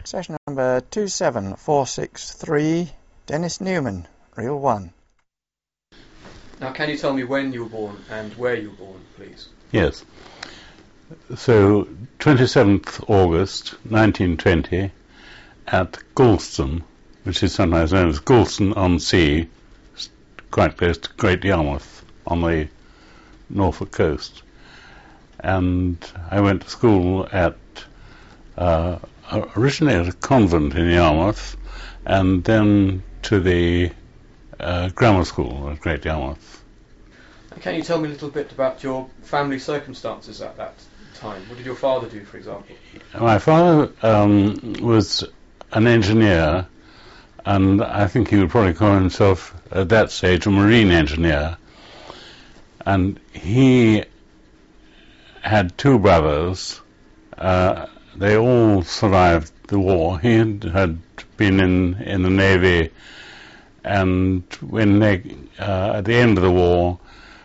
Session number 27463, Dennis Newman, Reel 1. Now, can you tell me when you were born and where you were born, please? Yes. So, 27th August 1920 at Gorleston, which is sometimes known as Gorleston-on-Sea, quite close to Great Yarmouth on the Norfolk coast. And I went to school at originally at a convent in Yarmouth, and then to the grammar school at Great Yarmouth. And can you tell me a little bit about your family circumstances at that time? What did your father do, for example? My father was an engineer, and I think he would probably call himself at that stage a marine engineer. And he had two brothers. They all survived the war. He had been in the Navy, and when they, at the end of the war,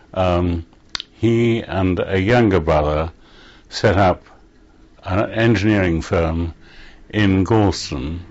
he and a younger brother set up an engineering firm in Gorleston,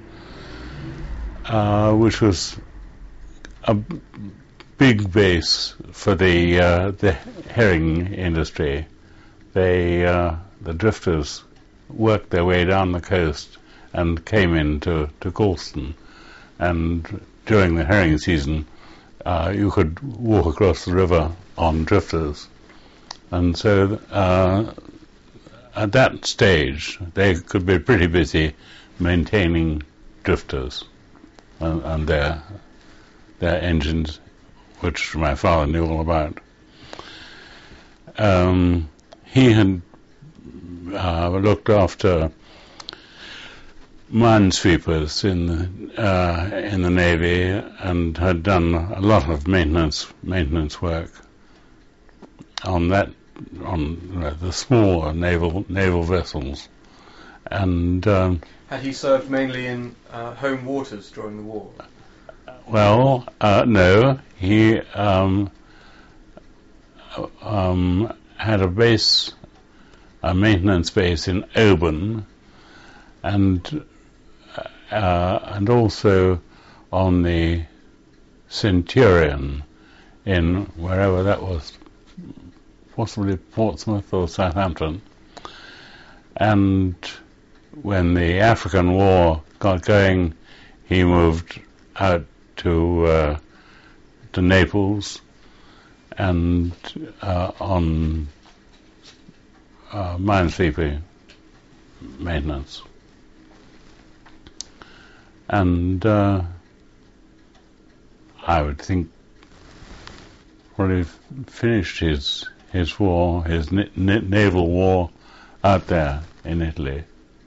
which was a big base for the herring industry. The drifters worked their way down the coast and came into Gorleston, and during the herring season you could walk across the river on drifters, and so at that stage they could be pretty busy maintaining drifters and their engines, which my father knew all about. He had looked after minesweepers in the Navy and had done a lot of maintenance work on the smaller naval vessels. And had he served mainly in home waters during the war? Well, no. He had a maintenance base in Oban, and also on the Centurion in wherever that was, possibly Portsmouth or Southampton. And when the African War got going, he moved out to Naples and on minesweeper maintenance. And I would think probably finished his war, his naval war out there in Italy.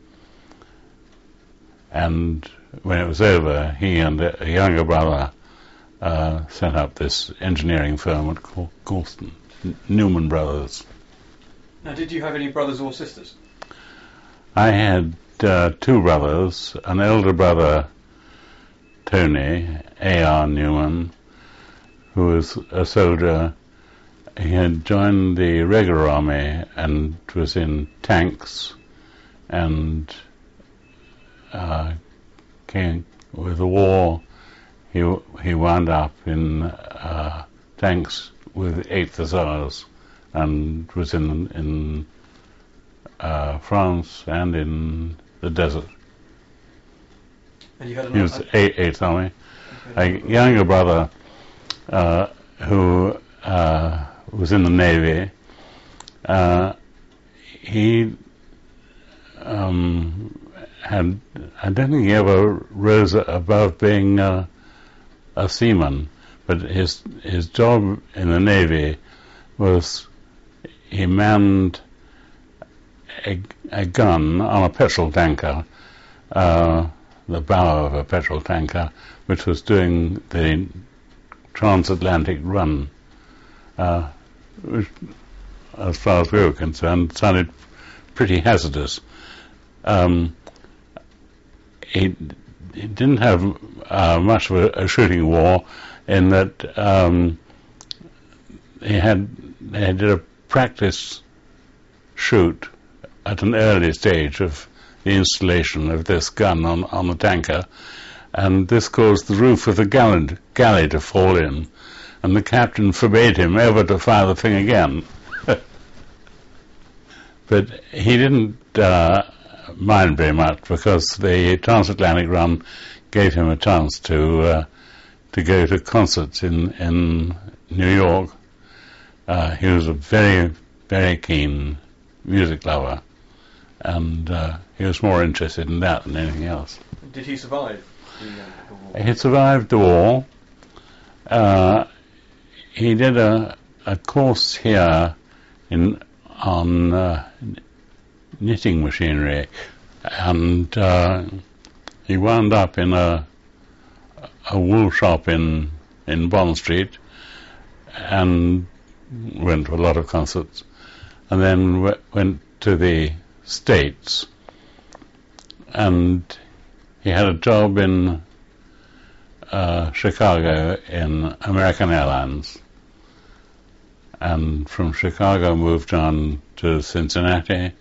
And when it was over, he and a younger brother set up this engineering firm at Gorleston, Newman Brothers. Now, did you have any brothers or sisters? I had two brothers, an elder brother, Tony A.R. Newman, who was a soldier. He had joined the regular army and was in tanks, and came with the war. He wound up in tanks with 8th Hussars and was in France and in the desert. And you had he was 8th Army. A younger brother who was in the Navy. He had, I don't think he ever rose above being a seaman, but his job in the Navy was he manned a gun on a petrol tanker, the bow of a petrol tanker, which was doing the transatlantic run, which, as far as we were concerned, sounded pretty hazardous. He didn't have much of a shooting war, in that they did a practice shoot at an early stage of the installation of this gun on the tanker, and this caused the roof of the galley to fall in, and the captain forbade him ever to fire the thing again. But he didn't mind very much, because the transatlantic run gave him a chance to go to concerts in New York. He was a very, very keen music lover, and he was more interested in that than anything else. Did he survive the war? He survived the war. He did a course here on knitting machinery, and he wound up in a wool shop in Bond Street, and went to a lot of concerts, and then went to the States, and he had a job in Chicago in American Airlines, and from Chicago moved on to Cincinnati,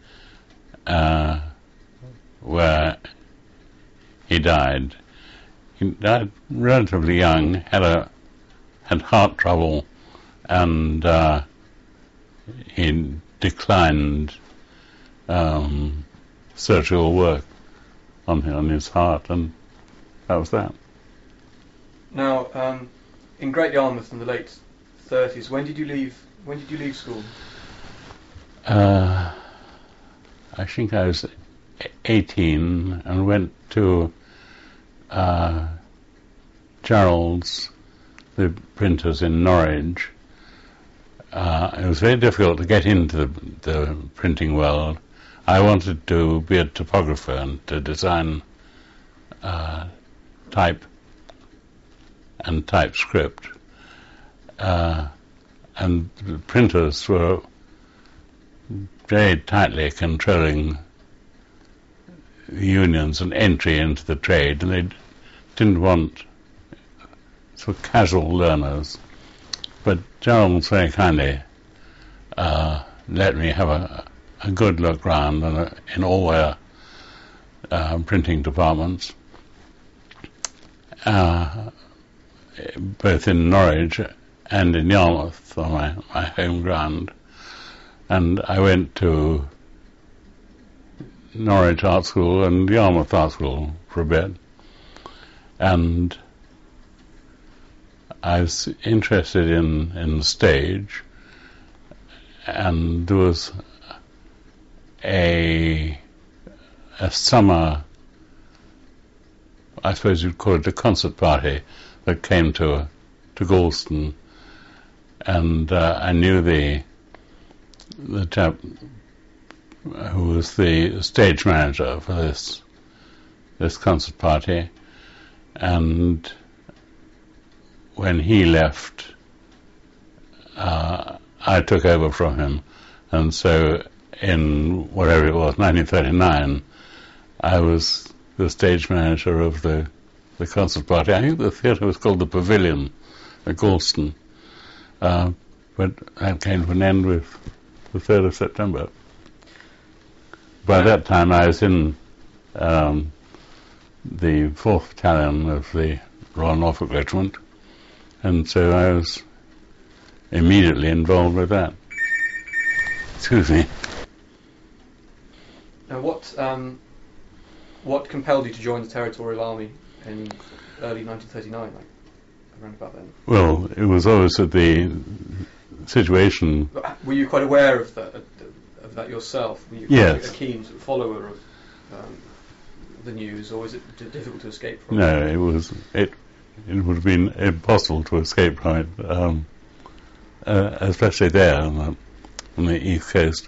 where he died. He died relatively young, had heart trouble, and he declined surgical work on his heart, and that was that. Now, in Great Yarmouth in the late 30s, when did you leave school? I think I was 18 and went to Gerald's, the printers in Norwich. It was very difficult to get into the printing world. I wanted to be a typographer and to design type and typescript. And the printers were very tightly controlling the unions and entry into the trade, and they didn't want sort of casual learners. But Gerald very kindly let me have a good look round in all their printing departments, both in Norwich and in Yarmouth, on my home ground. And I went to Norwich Art School and Yarmouth Art School for a bit, and I was interested in the stage, and there was a summer, I suppose you'd call it a concert party, that came to Galston, and I knew the chap who was the stage manager for this concert party, and when he left, I took over from him, and so in whatever it was, 1939, I was the stage manager of the concert party. I think the theatre was called the Pavilion at Galston, but that came to an end with the 3rd of September. By that time I was in the 4th Battalion of the Royal Norfolk Regiment, and so I was immediately involved with that. Excuse me. Now, what compelled you to join the Territorial Army in early 1939, like around about then? Well, it was always at the situation. Were you quite aware of that yourself? Were you yes. a keen sort of follower of the news, or was it difficult to escape from? No, it was. It would have been impossible to escape from it, especially there on the East Coast.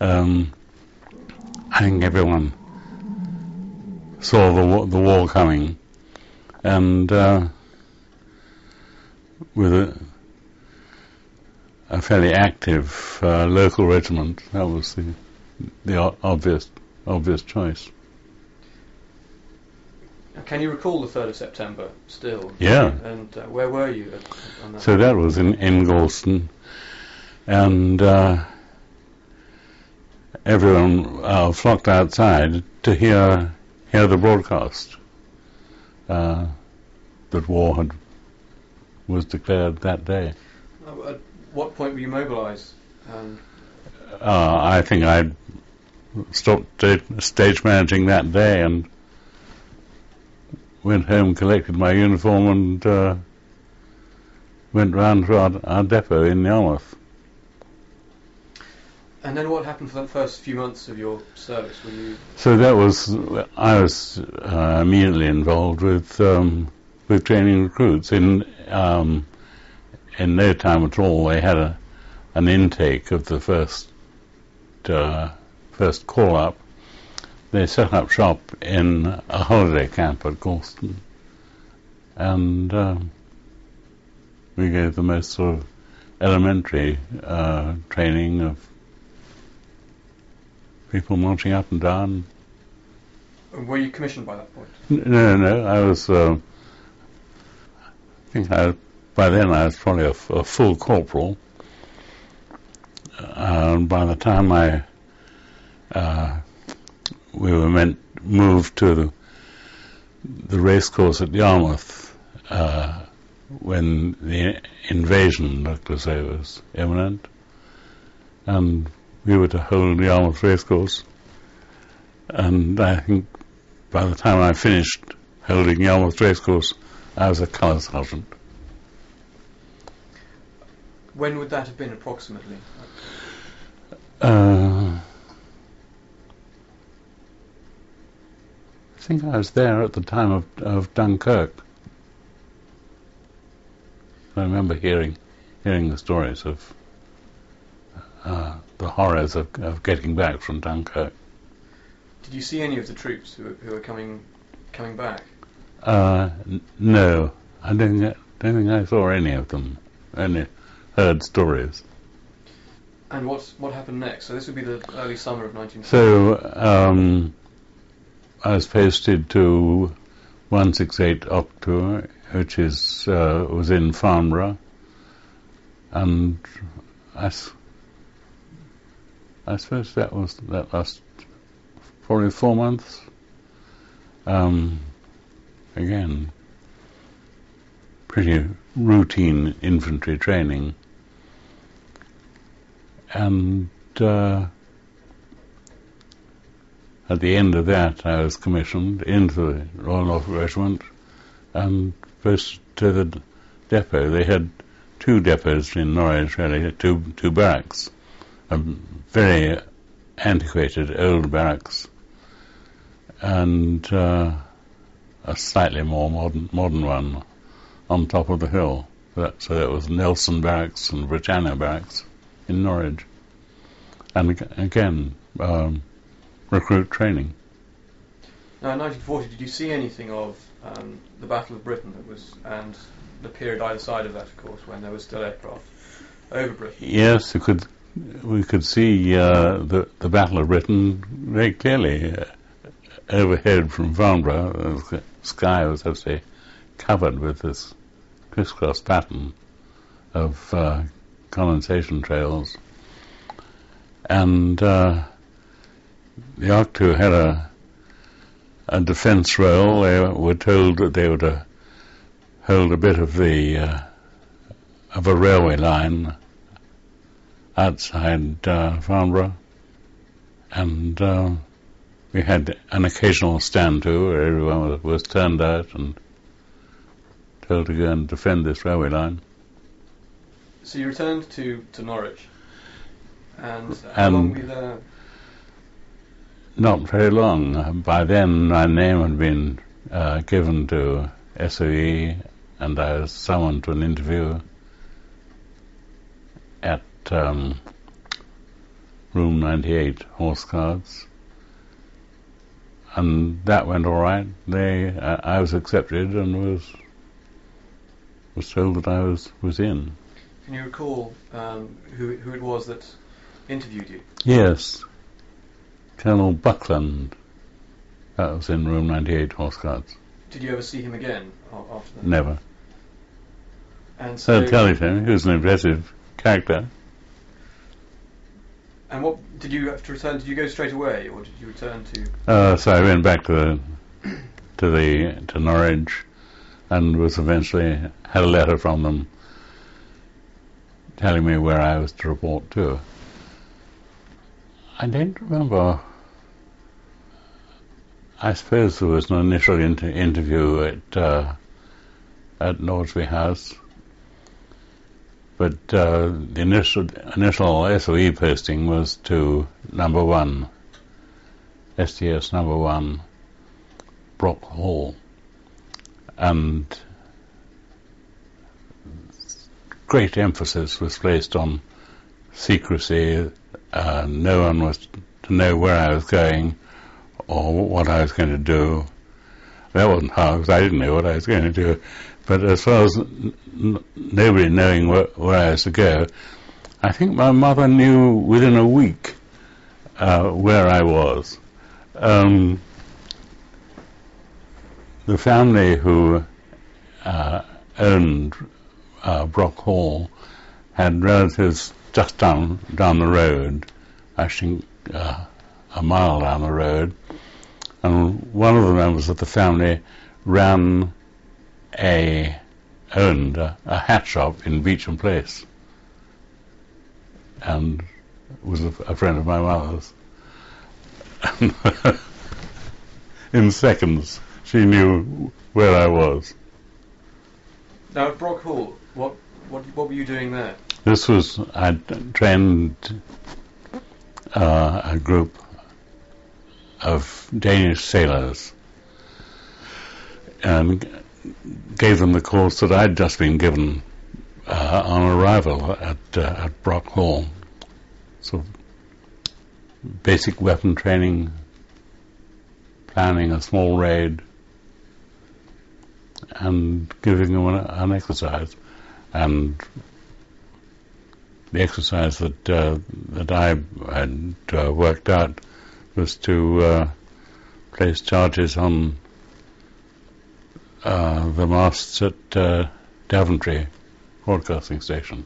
I think everyone saw the war coming, and with a fairly active local regiment, that was the obvious choice. Can you recall the 3rd of September still? Yeah. And where were you on that? So that was in Galston, and everyone flocked outside to hear the broadcast that war was declared that day. At what point were you mobilised? I think I'd stopped stage managing that day and went home, collected my uniform, and went round to our depot in Yarmouth. And then what happened for the first few months of your service? Were you? So I was immediately involved with training recruits. In no time at all, they had an intake of the first call up. They set up shop in a holiday camp at Gorleston, and we gave the most sort of elementary training of people marching up and down. Were you commissioned by that point? No. I was. I think by then I was probably a full corporal. And by the time we were moved to the racecourse at Yarmouth, when the invasion looked as though it was imminent, and we were to hold Yarmouth racecourse. And I think by the time I finished holding Yarmouth racecourse, I was a colour sergeant. When would that have been approximately? I think I was there at the time of Dunkirk. I remember hearing the stories of the horrors of getting back from Dunkirk. Did you see any of the troops who were coming back? No, I don't think I saw any of them. Only heard stories. And what happened next? So this would be the early summer of 1940. So I was posted to 168 October, which was in Farnborough, and I suppose that last probably 4 months. Again, pretty routine infantry training, and at the end of that I was commissioned into the Royal Norfolk Regiment and posted to the depot. They had two depots in Norwich, really, two barracks, a very antiquated old barracks, and a slightly more modern one on top of the hill. So that was Nelson Barracks and Britannia Barracks in Norwich. And again, recruit training. Now, in 1940, did you see anything of the Battle of Britain and the period either side of that, of course, when there was still aircraft over Britain? Yes, we could see the Battle of Britain very clearly overhead from Farnborough. The sky was actually covered with this crisscross pattern of condensation trails, and the Octo had a defence role. They were told that they were to hold a bit of a railway line outside Farnborough, and we had an occasional stand to where everyone was turned out and told to go and defend this railway line. So you returned to Norwich, and how long were you there? Not very long. By then my name had been given to SOE, and I was summoned to an interview at Room 98 Horse Guards, and that went all right. I was accepted and was told that I was in. Can you recall who it was that interviewed you? Yes, Colonel Buckland. That was in Room 98 Horse Guards. Did you ever see him again after that? Never. And so I'll tell you him. He was an impressive character. And what did you have to return? Did you go straight away, or did you return to? So I went back to Norwich, and was eventually had a letter from them telling me where I was to report to. I don't remember. I suppose there was an initial interview at Nordsby House, but the initial SOE posting was to number 1, STS number 1, Brock Hall, and great emphasis was placed on secrecy. No one was to know where I was going or what I was going to do. That wasn't hard, because I didn't know what I was going to do. But as far as nobody knowing where I was to go, I think my mother knew within a week where I was. The family who owned Brock Hall had relatives just down the road, actually a mile down the road, and one of the members of the family owned a hat shop in Beecham Place, and was a friend of my mother's. In seconds, she knew where I was. Now at Brock Hall, what were you doing there? This was, I trained a group of Danish sailors and gave them the course that I'd just been given on arrival at Brock Hall. So basic weapon training, planning a small raid, and giving them an exercise. And the exercise that I had worked out was to place charges on the masts at Daventry Broadcasting Station,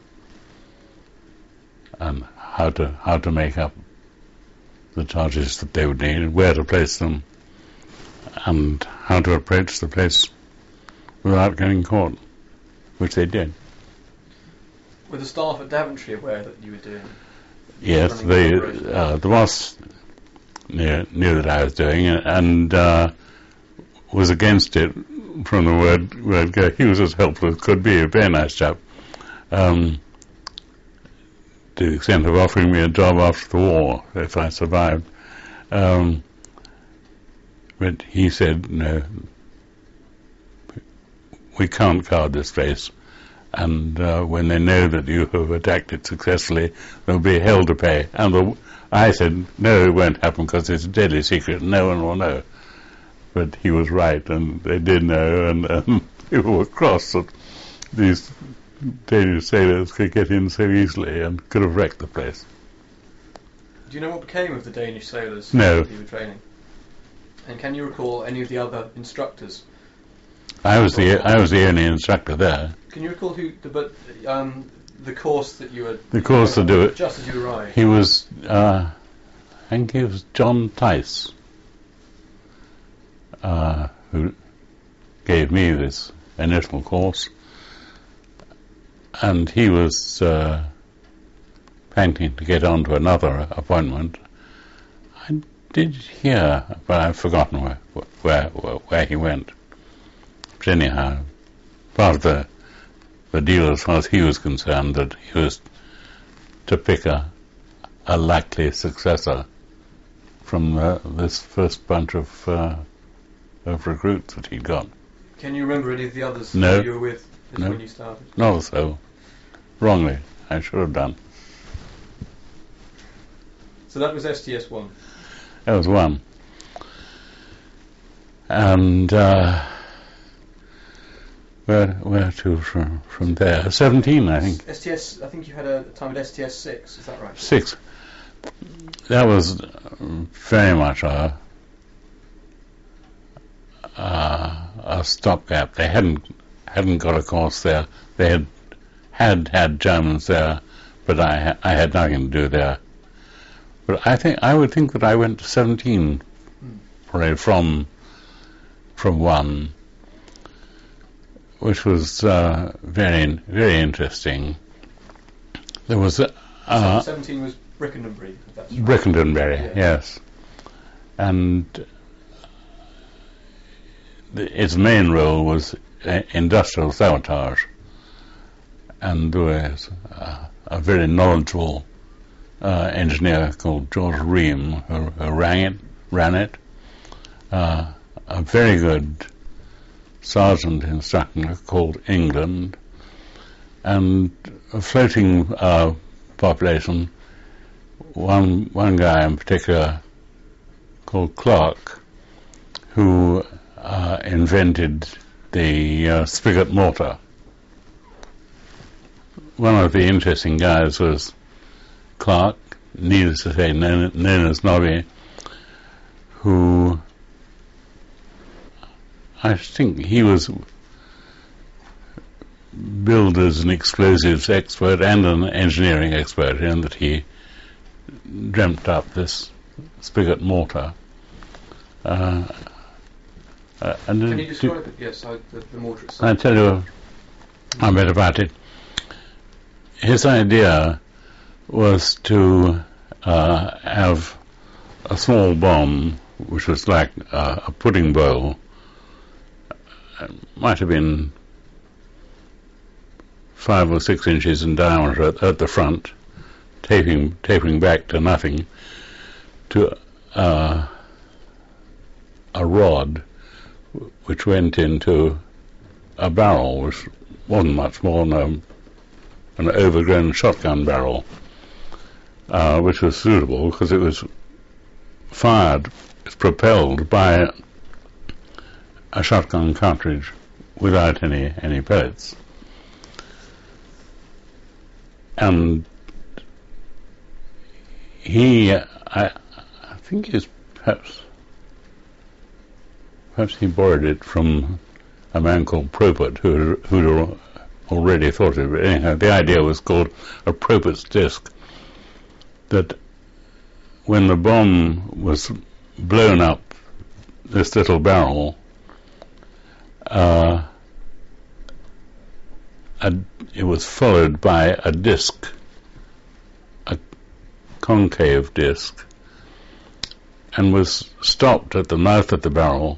and how to make up the charges that they would need, and where to place them, and how to approach the place without getting caught, which they did. Were the staff at Daventry aware that you were doing? Yes, the boss knew that I was doing it, and was against it from the word go. He was as helpful as could be, a very nice chap, to the extent of offering me a job after the war if I survived. But he said, no, we can't guard this place, and when they know that you have attacked it successfully, there'll be hell to pay. And I said, no, it won't happen because it's a deadly secret, no one will know. But he was right, and they did know, and people were cross that these Danish sailors could get in so easily and could have wrecked the place. Do you know what became of the Danish sailors No. that you were training? And can you recall any of the other instructors? I was the only instructor there. Can you recall the course that you were... The course to do it. Just as you arrived. He was, I think he was John Tice, who gave me this initial course, and he was planning to get on to another appointment. I did hear, but I've forgotten where he went. But anyhow, part of the deal as far as he was concerned, that he was to pick a likely successor from this first bunch of recruits that he'd got. Can you remember any of the others No. that you were with No. when you started? Not so. Wrongly. I should have done. So that was STS-1. That was one. And where to from there? 17, I think. STS, I think you had a time at STS-6, is that right? 6. That was very much a stopgap. They hadn't got a course there. They had Germans there, but I had nothing to do there. But I would think that I went to 17 probably from 1, which was very, very interesting. There was 17 was Brickendenbury. That's right. Brickendenbury, Yeah. yes, and its main role was industrial sabotage, and there was a very knowledgeable engineer called George Ream who ran it. A very good sergeant instructor called England, and a floating population. One guy in particular called Clark, who invented the spigot mortar. One of the interesting guys was Clark, needless to say, known as Nobby, who I think he was billed as an explosives expert and an engineering expert, in that he dreamt up this spigot mortar. Can you describe it? Yes, the mortar itself. I'll tell you a bit about it. His idea was to have a small bomb, which was like a pudding bowl. It might have been 5 or 6 inches in diameter at the front, tapering back to nothing, to a rod which went into a barrel, which wasn't much more than an overgrown shotgun barrel, which was suitable because it was propelled by a shotgun cartridge without any pellets. And I think he's perhaps he borrowed it from a man called Propert, who'd already thought of it. Anyhow, the idea was called a Propert's disc, that when the bomb was blown up this little barrel, it was followed by a disc, a concave disc, and was stopped at the mouth of the barrel.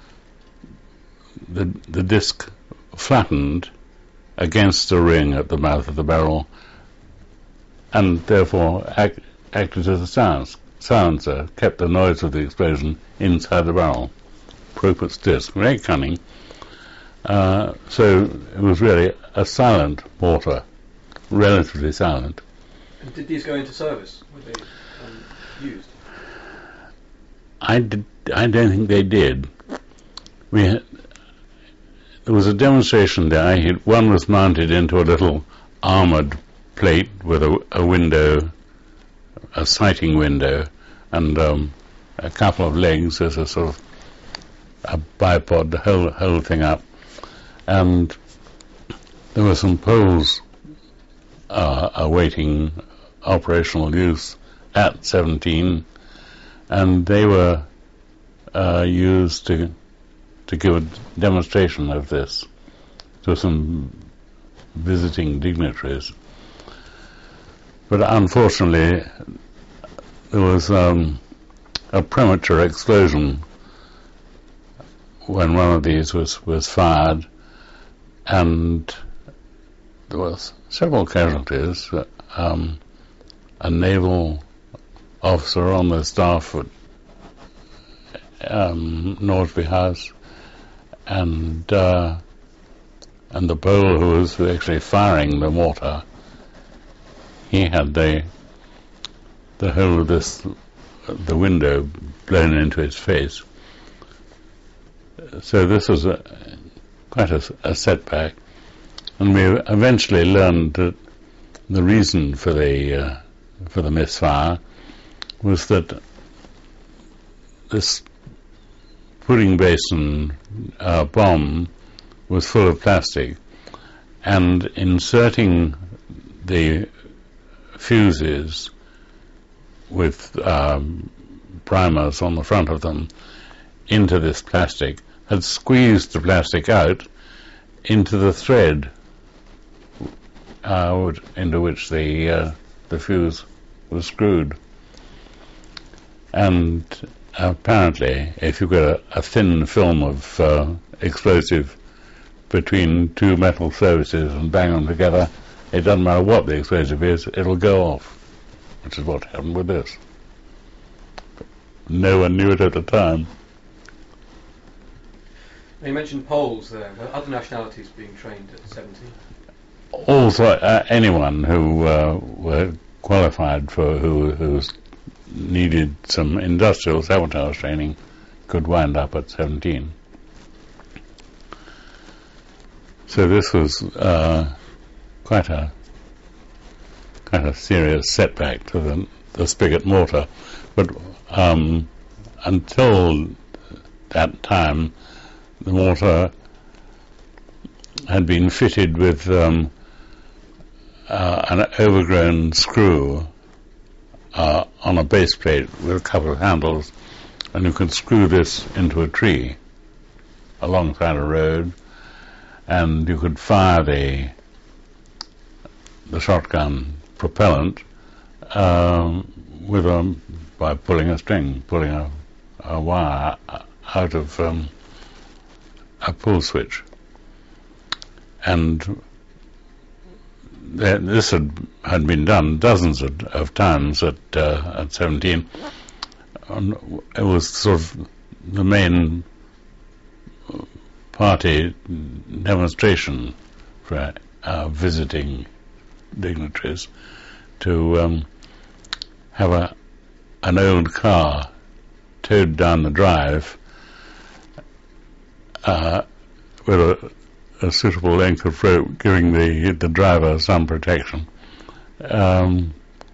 The disc flattened against the ring at the mouth of the barrel, and therefore acted as a silencer, kept the noise of the explosion inside the barrel. Propert's disc, very cunning. So it was really a silent mortar, relatively silent. And did these go into service? Were they used? I don't think they did. There was a demonstration there. One was mounted into a little armoured plate with a window, a sighting window, and a couple of legs as a sort of a bipod to hold the thing up. And there were some poles awaiting operational use at 17, and they were used to give a demonstration of this to some visiting dignitaries. But unfortunately, there was a premature explosion when one of these was fired, and there was several casualties. A naval officer on the staff at Northby House, and the Pole who was actually firing the mortar, he had the whole of the window blown into his face. So this was quite a setback, and we eventually learned that the reason for the misfire was that this pudding basin bomb was full of plastic, and inserting the fuses with primers on the front of them into this plastic, had squeezed the plastic out into the thread into which the fuse was screwed. And apparently, if you've got a thin film of explosive between two metal surfaces and bang them together, it doesn't matter what the explosive is, it'll go off, which is what happened with this. But no one knew it at the time. You mentioned Poles there. Were other nationalities being trained at 17? Also, anyone who were qualified for who needed some industrial sabotage training could wind up at 17. So this was quite a serious setback to the spigot mortar. But until that time, the mortar had been fitted with an overgrown screw on a base plate with a couple of handles, and you could screw this into a tree alongside a road, and you could fire the shotgun propellant by pulling a string, pulling a wire out of a pull switch. And this had been done dozens of times at 17. It was sort of the main party demonstration for visiting dignitaries to have an old car towed down the drive with a suitable length of rope, giving the driver some protection, and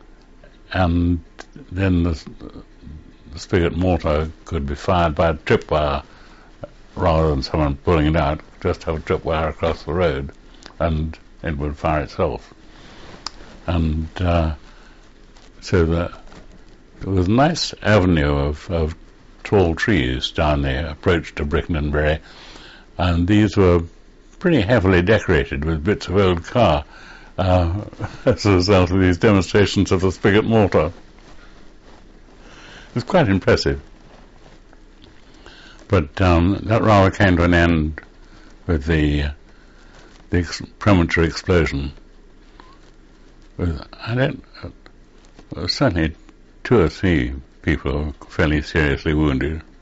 then the spigot mortar could be fired by a tripwire rather than someone pulling it out. Just have a tripwire across the road, and it would fire itself. And so there was a nice avenue of tall trees down the approach to Brickenden Bury, and these were pretty heavily decorated with bits of old car as a result of these demonstrations of the spigot mortar. It was quite impressive. But that rather came to an end with the premature explosion. Certainly 2 or 3 people were fairly seriously wounded.